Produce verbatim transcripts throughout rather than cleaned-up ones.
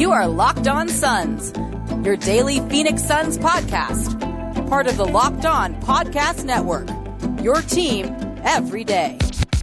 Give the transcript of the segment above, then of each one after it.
You are Locked On Suns, your daily Phoenix Suns podcast. Part of the Locked On Podcast Network, your team every day.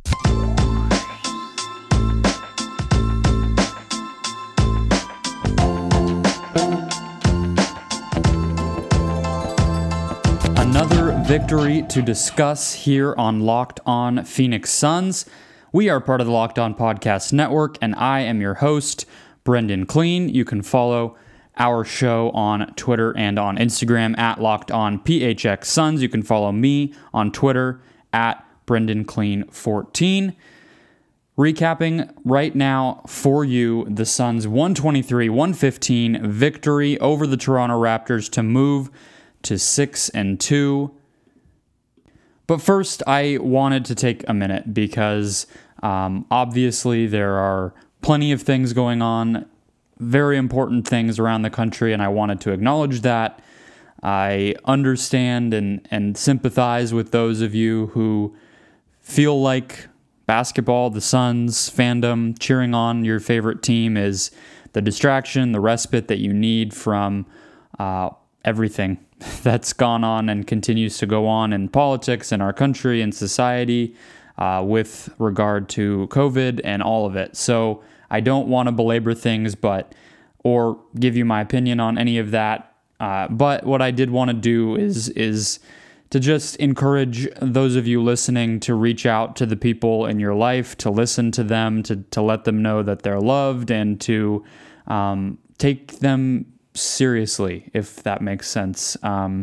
Another victory to discuss here on Locked On Phoenix Suns. We are part of the Locked On Podcast Network, and I am your host, Brendan Clean. You can follow our show on Twitter and on Instagram at Locked On P H X Suns. You can follow me on Twitter at Brendan Clean fourteen. Recapping right now for you the Suns' one twenty-three one fifteen victory over the Toronto Raptors to move to six and two. But first, I wanted to take a minute because um, obviously there are plenty of things going on, very important things around the country, and I wanted to acknowledge that. I understand and, and sympathize with those of you who feel like basketball, the Suns, fandom, cheering on your favorite team is the distraction, the respite that you need from uh, everything that's gone on and continues to go on in politics in our country and society uh, with regard to COVID and all of it. So I don't want to belabor things, but or give you my opinion on any of that. Uh, but what I did want to do is is to just encourage those of you listening to reach out to the people in your life, to listen to them, to to let them know that they're loved, and to um, take them seriously, if that makes sense. Um,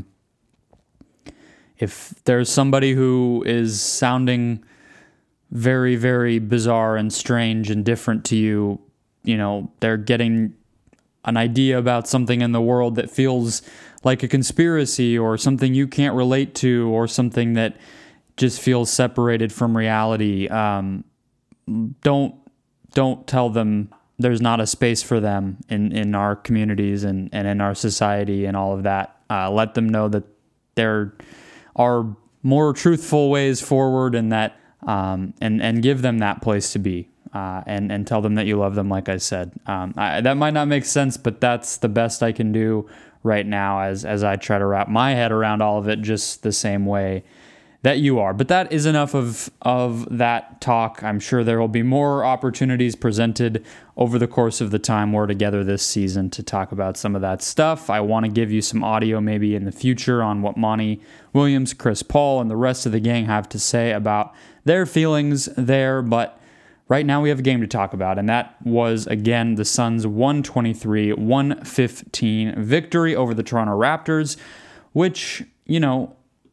if there's somebody who is sounding very, very bizarre and strange and different to you, you know, they're getting an idea about something in the world that feels like a conspiracy or something you can't relate to or something that just feels separated from reality. Um, don't don't tell them there's not a space for them in, in our communities and, and in our society and all of that. Uh, let them know that there are more truthful ways forward and that um, and, and give them that place to be uh, and, and tell them that you love them, like I said. Um, I, that might not make sense, but that's the best I can do right now as, as I try to wrap my head around all of it just the same way that you are. But that is enough of of that talk. I'm sure there will be more opportunities presented over the course of the time we're together this season to talk about some of that stuff. I want to give you some audio maybe in the future on what Monty Williams, Chris Paul, and the rest of the gang have to say about their feelings there. But right now we have a game to talk about, and that was, again, the Suns' one twenty-three one fifteen victory over the Toronto Raptors, which, you know,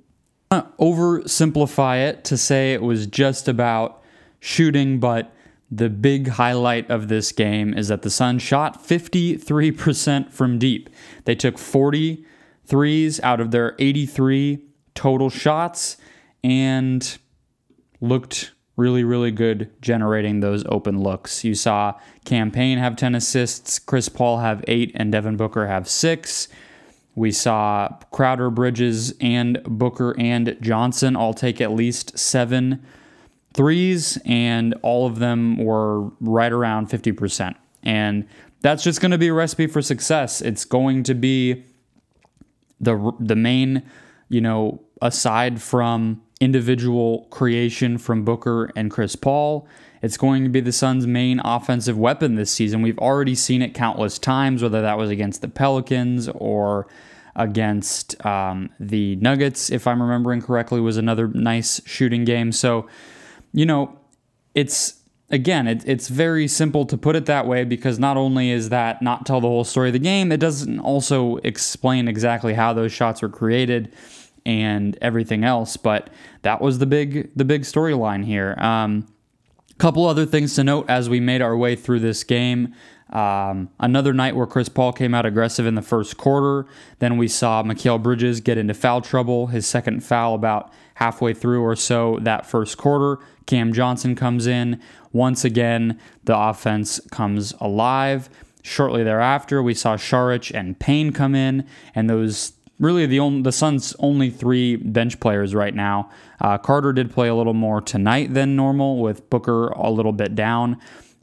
oversimplify it to say it was just about shooting, but the big highlight of this game is that the Suns shot fifty-three percent from deep. They took forty threes out of their eighty-three total shots and looked really, really good generating those open looks. You saw Cam Payne have ten assists, Chris Paul have eight, and Devin Booker have six. We saw Crowder, Bridges, and Booker and Johnson all take at least seven threes, and all of them were right around fifty percent. And that's just going to be a recipe for success. It's going to be the the main, you know, aside from individual creation from Booker and Chris Paul, it's going to be the Suns' main offensive weapon this season. We've already seen it countless times, whether that was against the Pelicans or against um, the Nuggets, if I'm remembering correctly, was another nice shooting game. So, you know, it's, again, it, it's very simple to put it that way because not only is that not tell the whole story of the game, it doesn't also explain exactly how those shots were created and everything else, but that was the big the big storyline here. Um, couple other things to note as we made our way through this game. Um, another night where Chris Paul came out aggressive in the first quarter. Then we saw Mikal Bridges get into foul trouble, his second foul about halfway through or so that first quarter. Cam Johnson comes in. Once again, the offense comes alive. Shortly thereafter, we saw Saric and Payne come in, and those really the only, the Suns' only three bench players right now. Uh, Carter did play a little more tonight than normal, with Booker a little bit down.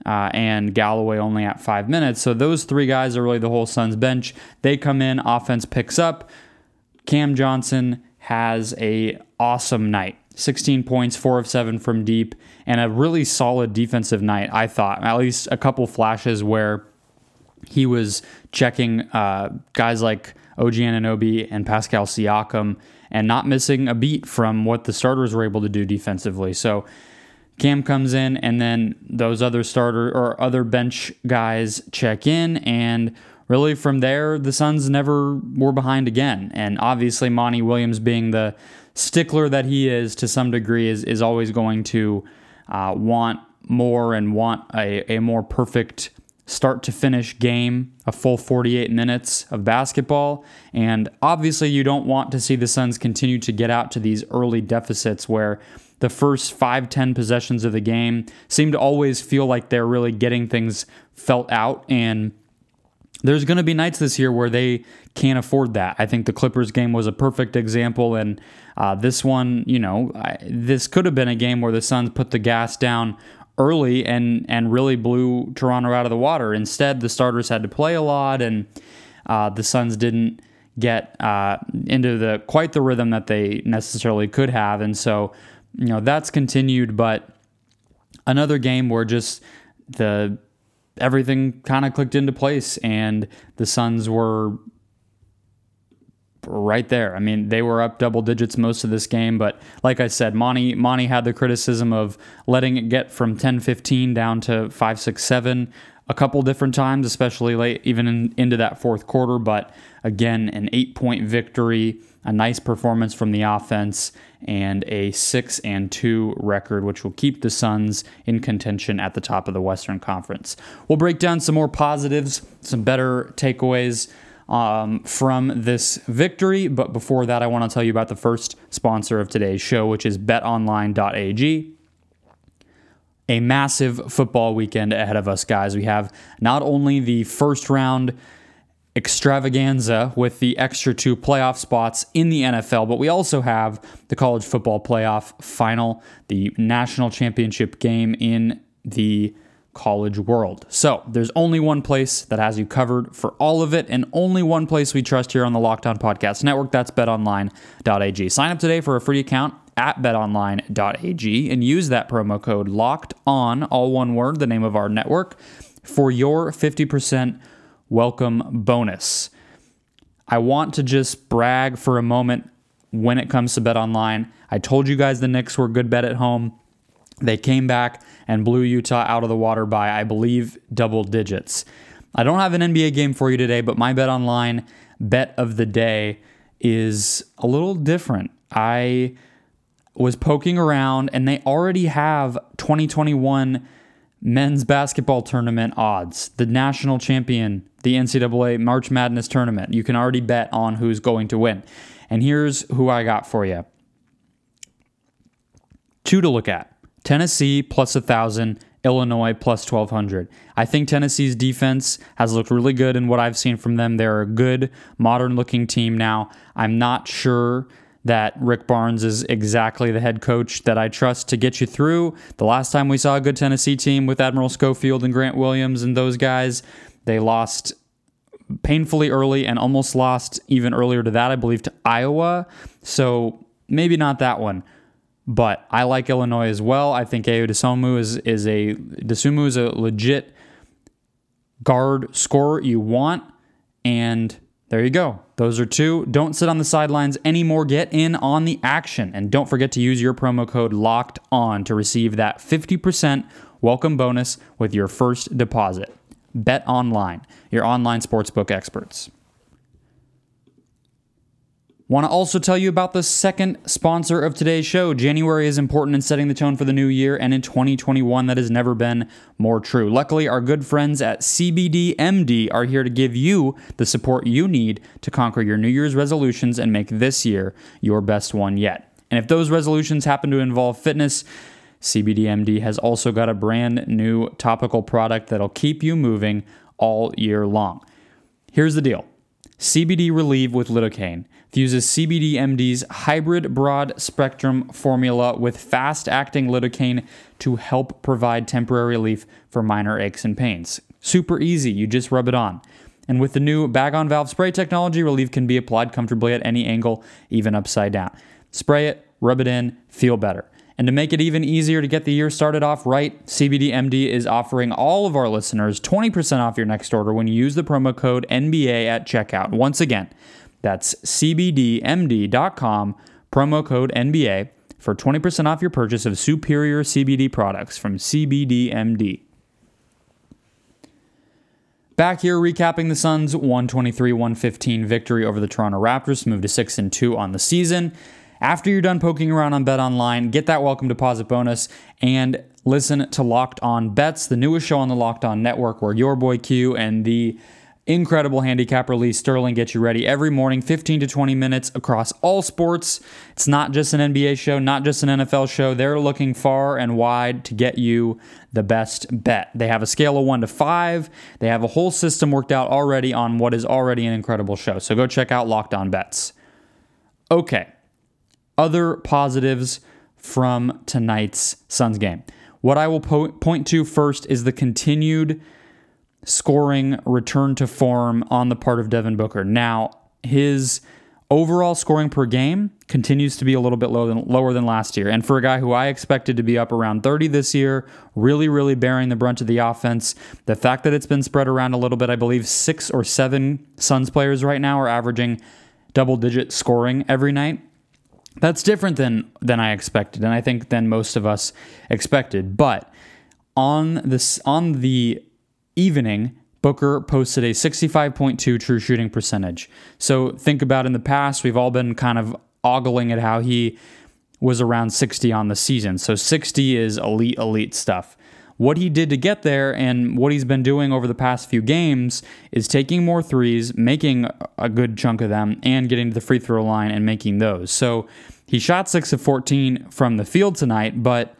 uh, and Galloway only at five minutes. So those three guys are really the whole Suns bench. They come in, offense picks up. Cam Johnson has a awesome night. sixteen points, four of seven from deep, and a really solid defensive night, I thought. At least a couple flashes where he was checking uh, guys like O G Anunoby and Pascal Siakam and not missing a beat from what the starters were able to do defensively. So Cam comes in, and then those other starter or other bench guys check in, and really from there, the Suns never were behind again. And obviously, Monty Williams, being the stickler that he is to some degree, is, is always going to uh, want more and want a, a more perfect start to finish game, a full forty-eight minutes of basketball. And obviously, you don't want to see the Suns continue to get out to these early deficits where the first five, ten possessions of the game seem to always feel like they're really getting things felt out. And there's going to be nights this year where they can't afford that. I think the Clippers game was a perfect example, and uh, this one, you know, I, this could have been a game where the Suns put the gas down early and and really blew Toronto out of the water. Instead, the starters had to play a lot, and uh, the Suns didn't get uh, into the quite the rhythm that they necessarily could have, and so you know that's continued. But another game where just the everything kind of clicked into place, and the Suns were right there. I mean, they were up double digits most of this game, but like I said, Monty Monty had the criticism of letting it get from ten fifteen down to five six seven a couple different times, especially late, even in, into that fourth quarter. But again, an eight-point victory, a nice performance from the offense, and a six and two record, which will keep the Suns in contention at the top of the Western Conference. We'll break down some more positives, some better takeaways Um, from this victory. But before that, I want to tell you about the first sponsor of today's show, which is bet online dot a g. A massive football weekend ahead of us, guys. We have not only the first round extravaganza with the extra two playoff spots in the N F L, but we also have the college football playoff final, the national championship game in the college world. So there's only one place that has you covered for all of it, and only one place we trust here on the Locked On Podcast Network. That's bet online dot a g. Sign up today for a free account at bet online dot a g and use that promo code LOCKEDON, all one word, the name of our network, for your fifty percent welcome bonus. I want to just brag for a moment when it comes to BetOnline. I told you guys the Knicks were good bet at home. They came back and blew Utah out of the water by, I believe, double digits. I don't have an N B A game for you today, but my BetOnline bet of the day is a little different. I was poking around, and they already have twenty twenty-one men's basketball tournament odds. The national champion, the N C double A March Madness tournament. You can already bet on who's going to win. And here's who I got for you. Two to look at. Tennessee plus one thousand, Illinois plus twelve hundred. I think Tennessee's defense has looked really good in what I've seen from them. They're a good, modern-looking team now. I'm not sure that Rick Barnes is exactly the head coach that I trust to get you through. The last time we saw a good Tennessee team with Admiral Schofield and Grant Williams and those guys, they lost painfully early and almost lost even earlier to that, I believe, to Iowa. So maybe not that one. But I like Illinois as well. I think Ayo Dosunmu is is a Dosunmu is a legit guard scorer you want, and there you go. Those are two. Don't sit on the sidelines anymore. Get in on the action, and don't forget to use your promo code Locked On to receive that fifty percent welcome bonus with your first deposit. Bet Online, your online sportsbook experts. Want to also tell you about the second sponsor of today's show. January is important in setting the tone for the new year, and in twenty twenty-one, that has never been more true. Luckily, our good friends at C B D M D are here to give you the support you need to conquer your New Year's resolutions and make this year your best one yet. And if those resolutions happen to involve fitness, C B D M D has also got a brand new topical product that'll keep you moving all year long. Here's the deal. C B D Relieve with lidocaine. Fuses C B D M D's hybrid broad-spectrum formula with fast-acting lidocaine to help provide temporary relief for minor aches and pains. Super easy, you just rub it on. And with the new bag-on-valve spray technology, Relieve can be applied comfortably at any angle, even upside down. Spray it, rub it in, feel better. And to make it even easier to get the year started off right, C B D M D is offering all of our listeners twenty percent off your next order when you use the promo code N B A at checkout. Once again, that's C B D M D dot com, promo code N B A, for twenty percent off your purchase of superior C B D products from C B D M D. Back here recapping the Suns' one twenty-three one fifteen victory over the Toronto Raptors to move to six and two on the season. After you're done poking around on BetOnline, get that welcome deposit bonus and listen to Locked On Bets, the newest show on the Locked On Network, where your boy Q and the incredible handicapper Lee Sterling get you ready every morning, fifteen to twenty minutes across all sports. It's not just an N B A show, not just an N F L show. They're looking far and wide to get you the best bet. They have a scale of one to five. They have a whole system worked out already on what is already an incredible show. So go check out Locked On Bets. Okay. Other positives from tonight's Suns game. What I will po- point to first is the continued scoring return to form on the part of Devin Booker. Now, his overall scoring per game continues to be a little bit lower than, lower than last year. And for a guy who I expected to be up around thirty this year, really, really bearing the brunt of the offense, the fact that it's been spread around a little bit, I believe six or seven Suns players right now are averaging double-digit scoring every night. That's different than than I expected, and I think than most of us expected. But on this on the evening, Booker posted a sixty-five point two true shooting percentage. So think about in the past, we've all been kind of ogling at how he was around sixty on the season. So sixty is elite, elite stuff. What he did to get there and what he's been doing over the past few games is taking more threes, making a good chunk of them, and getting to the free throw line and making those. So he shot six of fourteen from the field tonight, but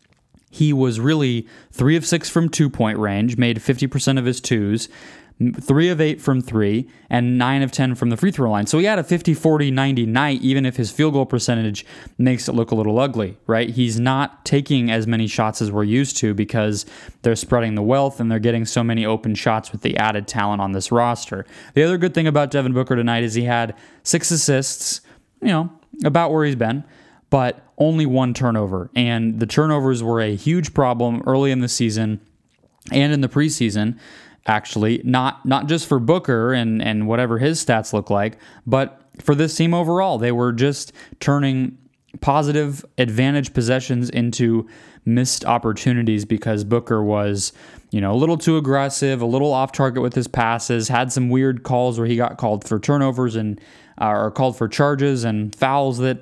he was really three of six from two-point range, made fifty percent of his twos, three of eight from three, and nine of ten from the free throw line. So he had a fifty forty ninety night, even if his field goal percentage makes it look a little ugly, right? He's not taking as many shots as we're used to because they're spreading the wealth and they're getting so many open shots with the added talent on this roster. The other good thing about Devin Booker tonight is he had six assists, you know, about where he's been, but only one turnover. And the turnovers were a huge problem early in the season and in the preseason. Actually, not not just for Booker and, and whatever his stats look like, but for this team overall. They were just turning positive advantage possessions into missed opportunities because Booker was, you know, a little too aggressive, a little off target with his passes, had some weird calls where he got called for turnovers and uh, or called for charges and fouls that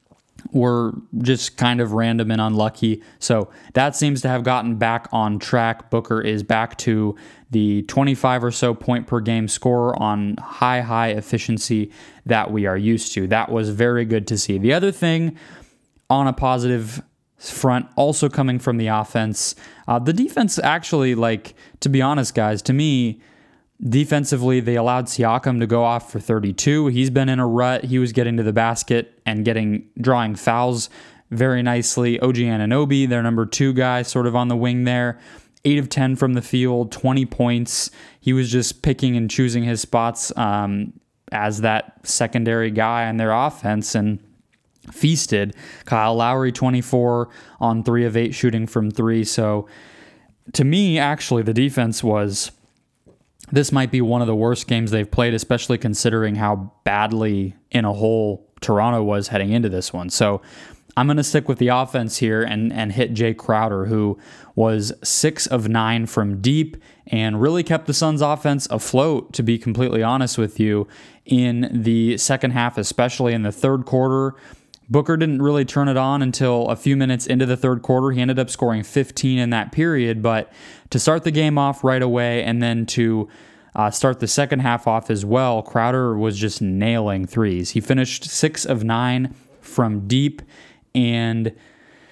were just kind of random and unlucky. So that seems to have gotten back on track. Booker is back to the twenty-five or so point per game scorer on high, high efficiency that we are used to. That was very good to see. The other thing on a positive front, also coming from the offense, uh, the defense actually, like, to be honest, guys, to me, defensively, they allowed Siakam to go off for thirty-two. He's been in a rut. He was getting to the basket and getting drawing fouls very nicely. O G Anunoby, their number two guy, sort of on the wing there. eight of ten from the field, twenty points. He was just picking and choosing his spots um, as that secondary guy on their offense and feasted. Kyle Lowry, twenty-four on three of eight shooting from three. So to me, actually, the defense was... This might be one of the worst games they've played, especially considering how badly in a hole Toronto was heading into this one. So I'm going to stick with the offense here and, and hit Jay Crowder, who was six of nine from deep and really kept the Suns offense afloat, to be completely honest with you, in the second half, especially in the third quarter. Booker didn't really turn it on until a few minutes into the third quarter. He ended up scoring fifteen in that period, but to start the game off right away and then to uh, start the second half off as well, Crowder was just nailing threes. He finished six of nine from deep and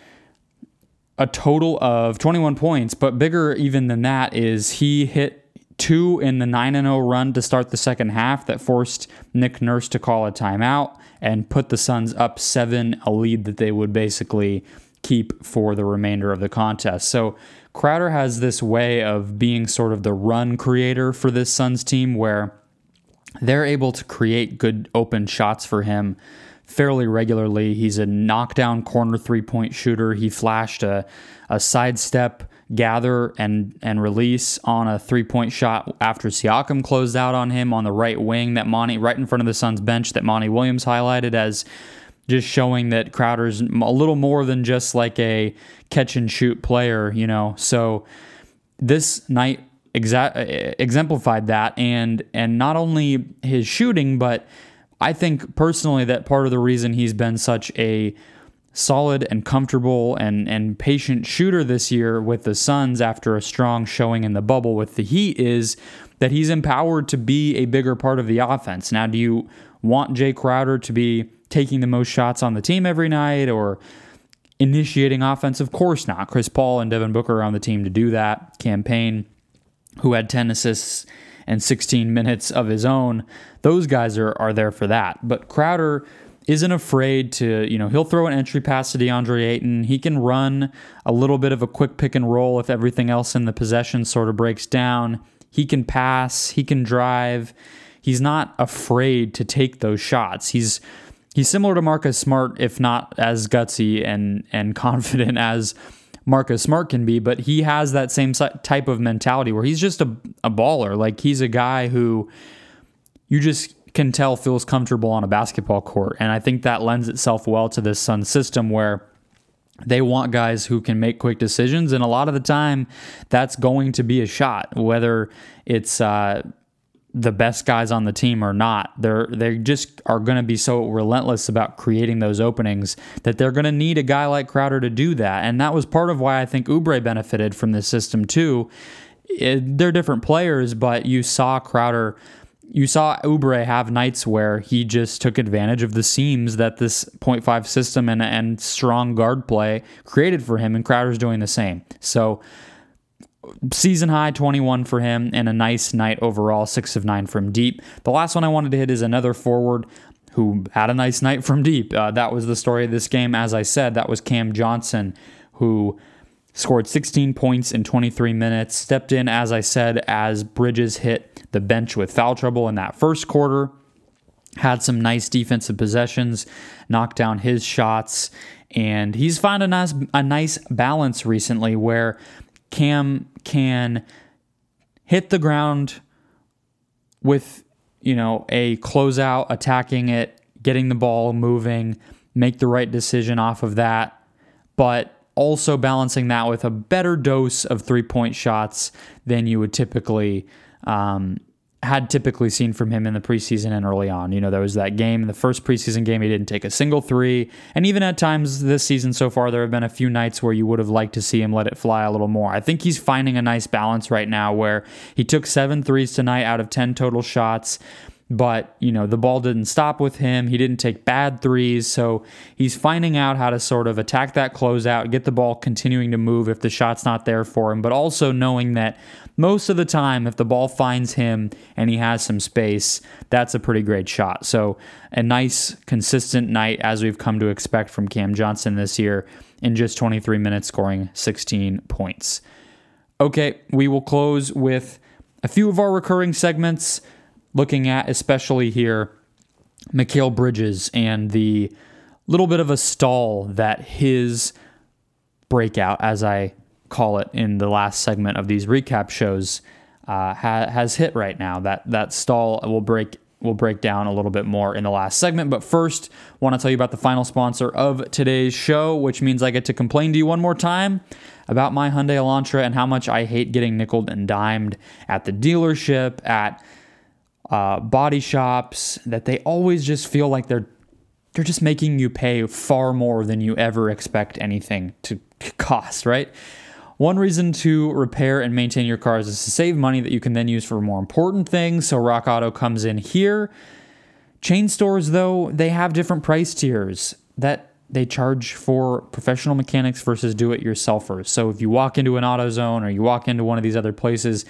a total of twenty-one points, but bigger even than that is he hit two in the nine and oh run to start the second half that forced Nick Nurse to call a timeout and put the Suns up seven, a lead that they would basically keep for the remainder of the contest. So Crowder has this way of being sort of the run creator for this Suns team where they're able to create good open shots for him fairly regularly. He's a knockdown corner three-point shooter. He flashed a, a sidestep gather and and release on a three-point shot after Siakam closed out on him on the right wing that Monty, right in front of the Suns bench, that Monty Williams highlighted as just showing that Crowder's a little more than just like a catch-and-shoot player, you know. So this night exa- exemplified that, and and not only his shooting, but I think personally that part of the reason he's been such a solid and comfortable and, and patient shooter this year with the Suns after a strong showing in the bubble with the Heat is that he's empowered to be a bigger part of the offense. Now, do you want Jay Crowder to be taking the most shots on the team every night or initiating offense? Of course not. Chris Paul and Devin Booker are on the team to do that. Cam Payne, who had ten assists and sixteen minutes of his own, those guys are, are there for that. But Crowder isn't afraid to, you know, he'll throw an entry pass to DeAndre Ayton. He can run a little bit of a quick pick and roll if everything else in the possession sort of breaks down. He can pass. He can drive. He's not afraid to take those shots. He's he's similar to Marcus Smart, if not as gutsy and, and confident as Marcus Smart can be, but he has that same type of mentality where he's just a, a baller. Like, he's a guy who you just can tell feels comfortable on a basketball court. And I think that lends itself well to this Suns system where they want guys who can make quick decisions. And a lot of the time that's going to be a shot, whether it's uh, the best guys on the team or not. They're, they just are going to be so relentless about creating those openings that they're going to need a guy like Crowder to do that. And that was part of why I think Oubre benefited from this system too. It, they're different players, but you saw Crowder You saw Oubre have nights where he just took advantage of the seams that this point five system and, and strong guard play created for him, and Crowder's doing the same. So season high twenty-one for him and a nice night overall, six of nine from deep. The last one I wanted to hit is another forward who had a nice night from deep. Uh, that was the story of this game. As I said, that was Cam Johnson, who scored sixteen points in twenty-three minutes, stepped in, as I said, as Bridges hit the bench with foul trouble in that first quarter, had some nice defensive possessions, knocked down his shots, and he's found a nice, a nice balance recently where Cam can hit the ground with, you know, a closeout, attacking it, getting the ball moving, make the right decision off of that, but also balancing that with a better dose of three-point shots than you would typically um, had typically seen from him in the preseason and early on. You know, there was that game, in the first preseason game, he didn't take a single three. And even at times this season so far, there have been a few nights where you would have liked to see him let it fly a little more. I think he's finding a nice balance right now where he took seven threes tonight out of ten total shots. But, you know, the ball didn't stop with him. He didn't take bad threes. So he's finding out how to sort of attack that closeout, get the ball continuing to move if the shot's not there for him, but also knowing that most of the time, if the ball finds him and he has some space, that's a pretty great shot. So a nice, consistent night, as we've come to expect from Cam Johnson this year, in just twenty-three minutes, scoring sixteen points. Okay, we will close with a few of our recurring segments, looking at, especially here, Mikal Bridges and the little bit of a stall that his breakout, as I call it in the last segment of these recap shows, uh, ha- has hit right now. That that stall will break will break down a little bit more in the last segment. But first, I want to tell you about the final sponsor of today's show, which means I get to complain to you one more time about my Hyundai Elantra and how much I hate getting nickeled and dimed at the dealership, at Uh, body shops, that they always just feel like they're they're just making you pay far more than you ever expect anything to cost, right? One reason to repair and maintain your cars is to save money that you can then use for more important things, so Rock Auto comes in here. Chain stores, though, they have different price tiers that they charge for professional mechanics versus do-it-yourselfers. So if you walk into an AutoZone or you walk into one of these other places,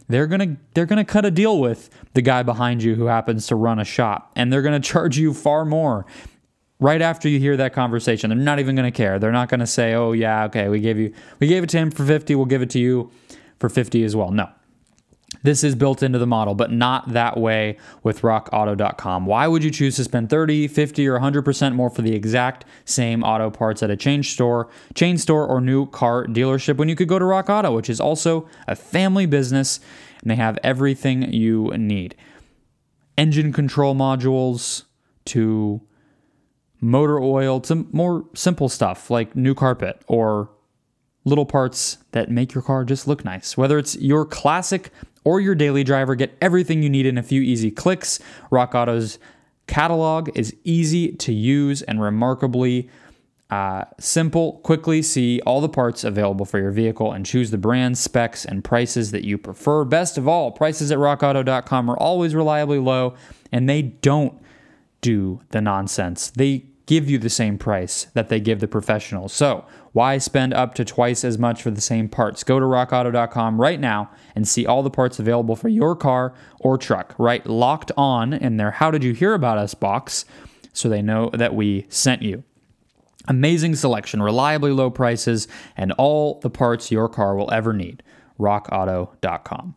they're gonna they're gonna cut a deal with the guy behind you who happens to run a shop, and they're gonna charge you far more right after you hear that conversation. They're not even gonna care. They're not gonna say, "Oh yeah, okay, we gave you we gave it to him for fifty, we'll give it to you for fifty as well." No. This is built into the model, but not that way with rock auto dot com. Why would you choose to spend thirty, fifty, or one hundred percent more for the exact same auto parts at a chain store, chain store, or new car dealership when you could go to Rock Auto, which is also a family business, and they have everything you need. Engine control modules to motor oil to more simple stuff like new carpet or little parts that make your car just look nice. Whether it's your classic or your daily driver, get everything you need in a few easy clicks. Rock Auto's catalog is easy to use and remarkably uh, simple. Quickly see all the parts available for your vehicle and choose the brands, specs, and prices that you prefer. Best of all, prices at rock auto dot com are always reliably low, and they don't do the nonsense. They give you the same price that they give the professionals. So why spend up to twice as much for the same parts? Go to rock auto dot com right now and see all the parts available for your car or truck. Right, locked on in their How Did You Hear About Us box so they know that we sent you. Amazing selection, reliably low prices, and all the parts your car will ever need. rock auto dot com.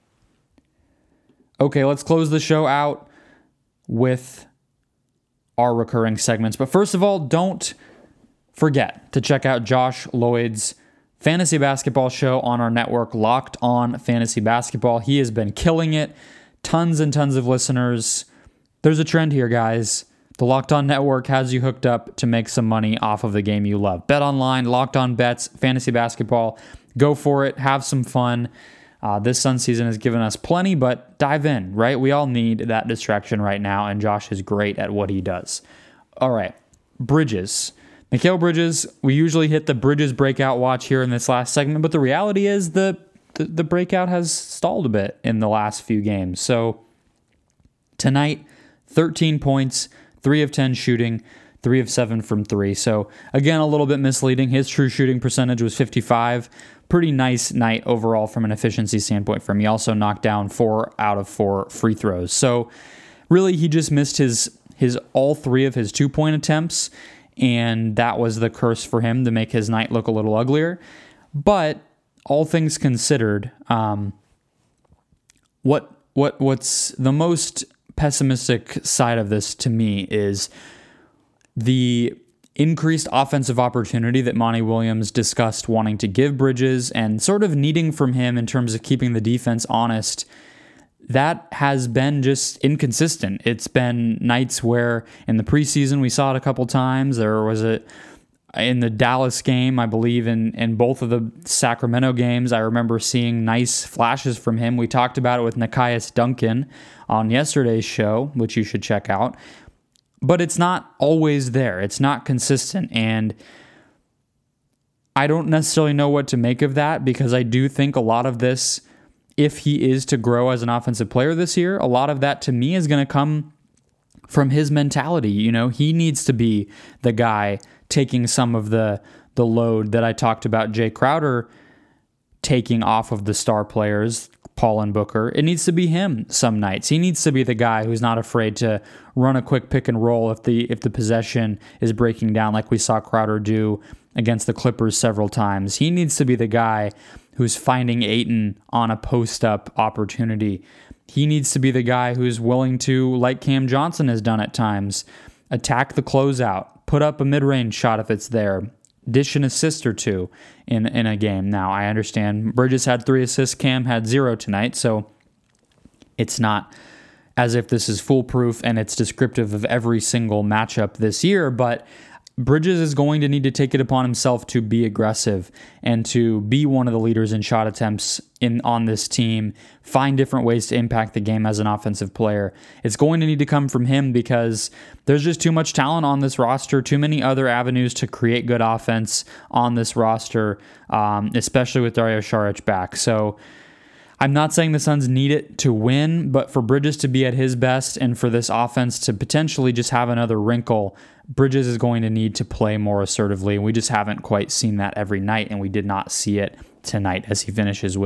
Okay, let's close the show out with our recurring segments. But first of all, don't forget to check out Josh Lloyd's fantasy basketball show on our network, Locked On Fantasy Basketball. He has been killing it. Tons and tons of listeners. There's a trend here, guys. The Locked On Network has you hooked up to make some money off of the game you love. Bet online, Locked On Bets, fantasy basketball. Go for it. Have some fun. Uh, this Sun season has given us plenty, but dive in, right? We all need that distraction right now, and Josh is great at what he does. All right, Bridges. Mikal Bridges, we usually hit the Bridges breakout watch here in this last segment, but the reality is the, the, the breakout has stalled a bit in the last few games. So tonight, thirteen points, three of ten shooting, three of seven from three. So again, a little bit misleading. His true shooting percentage was fifty-five. Pretty nice night overall from an efficiency standpoint for him. He also knocked down four out of four free throws. So really, he just missed his his all three of his two-point attempts, and that was the curse for him to make his night look a little uglier. But all things considered, um, what what what's the most pessimistic side of this to me is the increased offensive opportunity that Monty Williams discussed wanting to give Bridges and sort of needing from him in terms of keeping the defense honest. That has been just inconsistent. It's been nights where in the preseason we saw it a couple times. There was a in the Dallas game, I believe in, in both of the Sacramento games, I remember seeing nice flashes from him. We talked about it with Nekias Duncan on yesterday's show, which you should check out. But it's not always there. It's not consistent. And I don't necessarily know what to make of that, because I do think a lot of this, if he is to grow as an offensive player this year, a lot of that to me is going to come from his mentality. You know, he needs to be the guy taking some of the the load that I talked about Jay Crowder taking off of the star players, Paul and Booker. It needs to be him some nights. He needs to be the guy who's not afraid to run a quick pick and roll if the if the possession is breaking down, like we saw Crowder do against the Clippers several times. He needs to be the guy who's finding Ayton on a post-up opportunity. He needs to be the guy who's willing to, like Cam Johnson has done at times, attack the closeout, put up a mid-range shot if it's there, dish an assist or two in, in a game. Now, I understand Bridges had three assists, Cam had zero tonight, so it's not as if this is foolproof and it's descriptive of every single matchup this year, but Bridges is going to need to take it upon himself to be aggressive and to be one of the leaders in shot attempts in on this team, find different ways to impact the game as an offensive player. It's going to need to come from him because there's just too much talent on this roster, too many other avenues to create good offense on this roster, um, especially with Dario Saric back. So I'm not saying the Suns need it to win, but for Bridges to be at his best and for this offense to potentially just have another wrinkle, Bridges is going to need to play more assertively. We just haven't quite seen that every night, and we did not see it tonight as he finishes with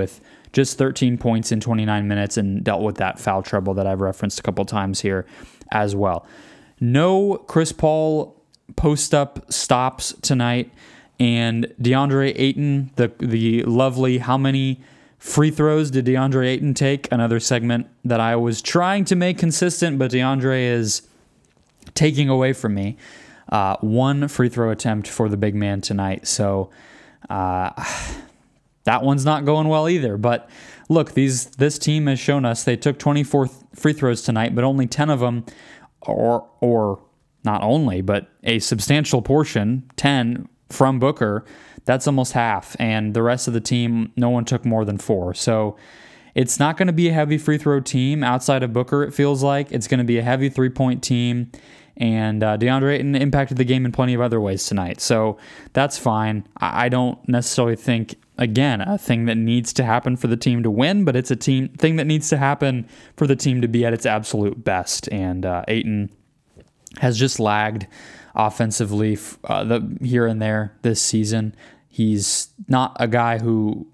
just thirteen points in twenty-nine minutes and dealt with that foul trouble that I've referenced a couple times here as well. No Chris Paul post-up stops tonight, and DeAndre Ayton, the the lovely how many free throws did DeAndre Ayton take? Another segment that I was trying to make consistent, but DeAndre is taking away from me. Uh, one free throw attempt for the big man tonight. So uh, that one's not going well either. But look, these this team has shown us they took twenty-four free throws tonight, but only ten of them, or or not only, but a substantial portion, ten from Booker. That's almost half, and the rest of the team, no one took more than four. So it's not going to be a heavy free throw team outside of Booker, it feels like. It's going to be a heavy three-point team, and uh, DeAndre Ayton impacted the game in plenty of other ways tonight. So that's fine. I, I don't necessarily think, again, a thing that needs to happen for the team to win, but it's a team thing that needs to happen for the team to be at its absolute best, and uh, Ayton has just lagged offensively uh, the, here and there this season. He's not a guy who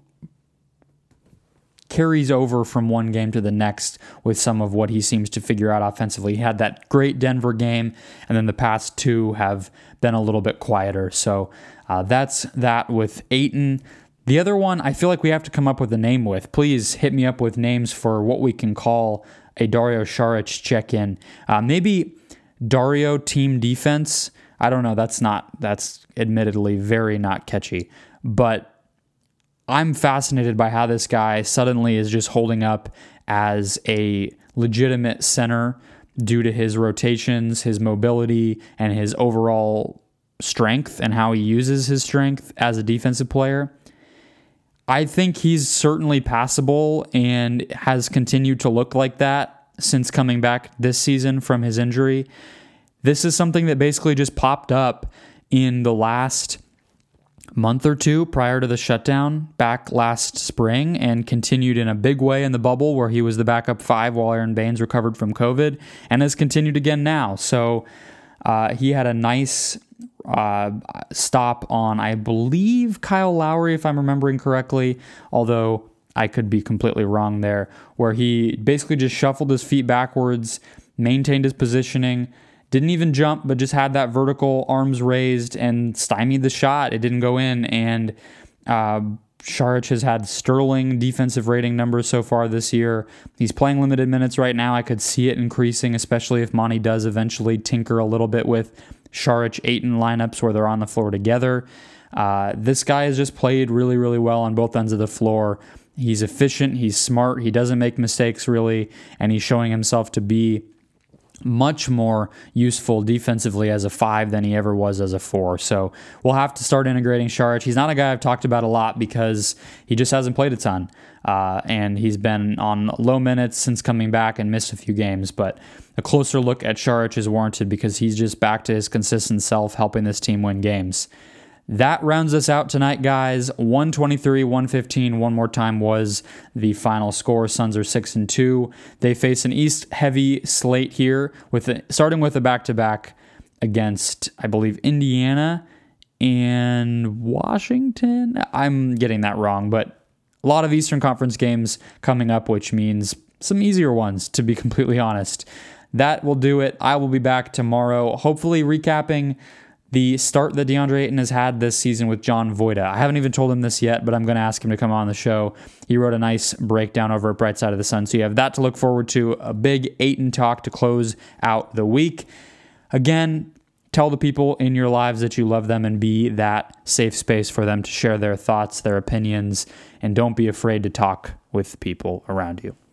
carries over from one game to the next with some of what he seems to figure out offensively. He had that great Denver game, and then the past two have been a little bit quieter. So uh, that's that with Ayton. The other one I feel like we have to come up with a name with. Please hit me up with names for what we can call a Dario Saric check-in. Uh, maybe Dario team defense. I don't know. That's not, that's admittedly very not catchy, but I'm fascinated by how this guy suddenly is just holding up as a legitimate center due to his rotations, his mobility, and his overall strength and how he uses his strength as a defensive player. I think he's certainly passable and has continued to look like that since coming back this season from his injury. This is something that basically just popped up in the last month or two prior to the shutdown back last spring and continued in a big way in the bubble where he was the backup five while Aaron Baines recovered from COVID, and has continued again now. So uh, he had a nice uh, stop on, I believe, Kyle Lowry, if I'm remembering correctly, although I could be completely wrong there, where he basically just shuffled his feet backwards, maintained his positioning, didn't even jump, but just had that vertical arms raised and stymied the shot. It didn't go in, and uh, Saric has had sterling defensive rating numbers so far this year. He's playing limited minutes right now. I could see it increasing, especially if Monty does eventually tinker a little bit with Saric-Ayton lineups where they're on the floor together. Uh, this guy has just played really, really well on both ends of the floor. He's efficient, he's smart, he doesn't make mistakes really, and he's showing himself to be much more useful defensively as a five than he ever was as a four. So we'll have to start integrating Saric. He's not a guy I've talked about a lot because he just hasn't played a ton. Uh, and he's been on low minutes since coming back and missed a few games. But a closer look at Saric is warranted because he's just back to his consistent self, helping this team win games. That rounds us out tonight, guys. one twenty-three one fifteen, one more time, was the final score. Suns are six and two. They face an East-heavy slate here, with a, starting with a back-to-back against, I believe, Indiana and Washington. I'm getting that wrong, but a lot of Eastern Conference games coming up, which means some easier ones, to be completely honest. That will do it. I will be back tomorrow, hopefully recapping the start that DeAndre Ayton has had this season with John Voida. I haven't even told him this yet, but I'm going to ask him to come on the show. He wrote a nice breakdown over at Bright Side of the Sun, so you have that to look forward to, a big Ayton talk to close out the week. Again, tell the people in your lives that you love them and be that safe space for them to share their thoughts, their opinions, and don't be afraid to talk with people around you.